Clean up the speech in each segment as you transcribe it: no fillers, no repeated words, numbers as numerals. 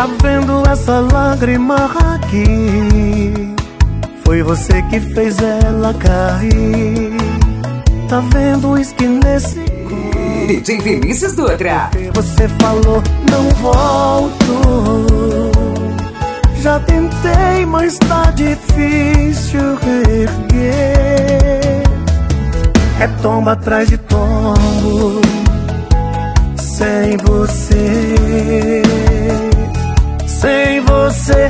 Tá vendo essa lágrima aqui? Foi você que fez ela cair. Tá vendo o uísque nesse copo? DJ Vinícius Dutra. Você falou não volto. Já tentei, mas tá difícil reerguer. É tombo atrás de tombo sem você, sem você.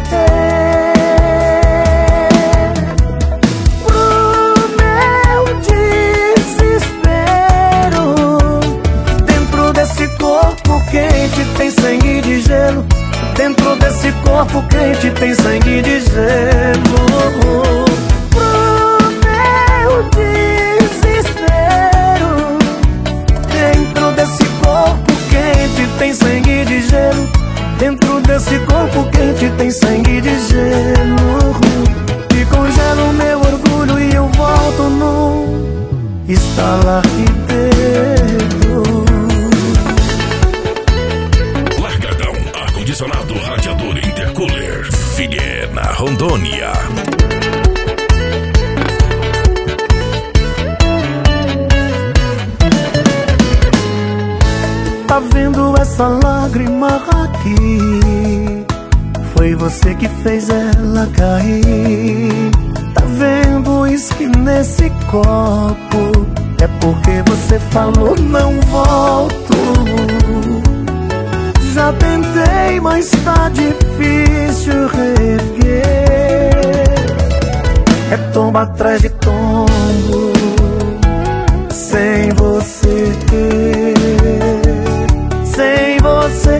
Pro meu desespero, dentro desse corpo quente tem sangue de gelo. Dentro desse corpo quente tem sangue de gelo. Pro meu desespero, dentro desse corpo quente tem sangue de gelo. Dentro desse corpo quente tem sangue de gelo. E congela o meu orgulho e eu volto num estalar de dedo. Largadão, ar-condicionado, radiador intercooler. Figueira, Rondônia. Tá vendo essa lágrima aqui? Foi você que fez ela cair. Tá vendo o uísque nesse copo? É porque você falou não volto. Já tentei, mas tá difícil reerguer. É tombo atrás de tombo sem você, sem você.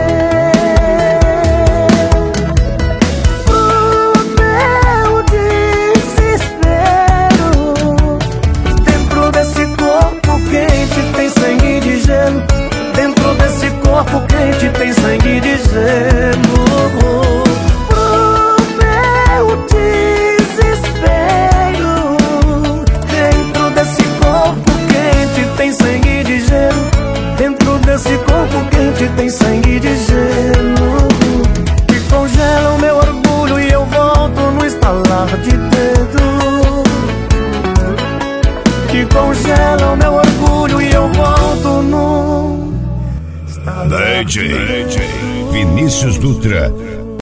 Pro meu desespero, dentro desse corpo quente tem sangue de gelo. Dentro desse corpo quente tem sangue de gelo. Pro meu desespero, dentro desse corpo quente tem sangue de gelo. Dentro desse corpo quente tem sangue de gelo. Que congela o meu orgulho e eu volto no estalar de dedo. Que congela o meu orgulho e eu volto no DJ Vinícius Dutra,